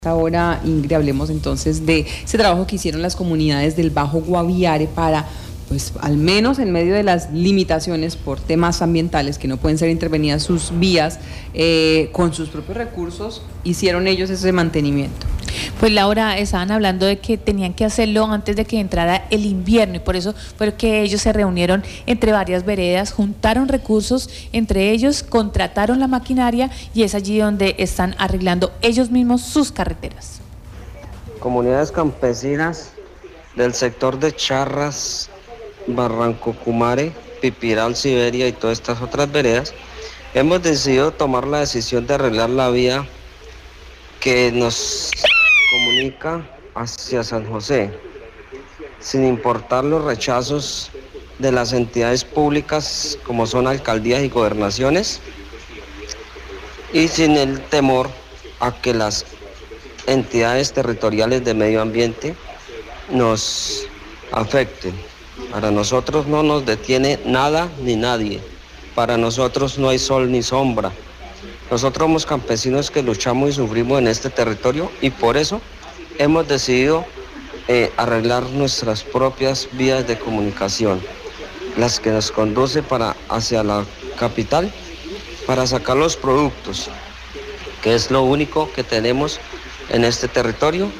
Ahora, Ingrid, hablemos entonces de ese trabajo que hicieron las comunidades del Bajo Guaviare para, pues, al menos en medio de las limitaciones por temas ambientales que no pueden ser intervenidas sus vías, con sus propios recursos, hicieron ellos ese mantenimiento. Pues Laura, estaban hablando de que tenían que hacerlo antes de que entrara el invierno y por eso fue que ellos se reunieron entre varias veredas, juntaron recursos entre ellos, contrataron la maquinaria y es allí donde están arreglando ellos mismos sus carreteras. Comunidades campesinas del sector de Charras, Barranco Cumare, Pipiral, Siberia y todas estas otras veredas, hemos decidido tomar la decisión de arreglar la vía que nos comunica hacia San José, sin importar los rechazos de las entidades públicas como son alcaldías y gobernaciones, y sin el temor a que las entidades territoriales de medio ambiente nos afecten. Para nosotros no nos detiene nada ni nadie, para nosotros no hay sol ni sombra. Nosotros somos campesinos que luchamos y sufrimos en este territorio y por eso hemos decidido arreglar nuestras propias vías de comunicación, las que nos conducen hacia la capital para sacar los productos, que es lo único que tenemos en este territorio,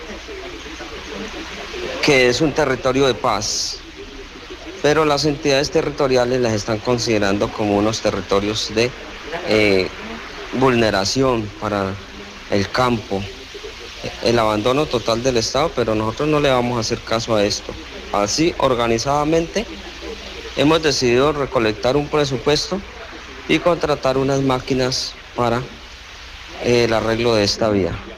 que es un territorio de paz, pero las entidades territoriales las están considerando como unos territorios de vulneración para el campo, el abandono total del Estado, pero nosotros no le vamos a hacer caso a esto. Así, organizadamente, hemos decidido recolectar un presupuesto y contratar unas máquinas para el arreglo de esta vía.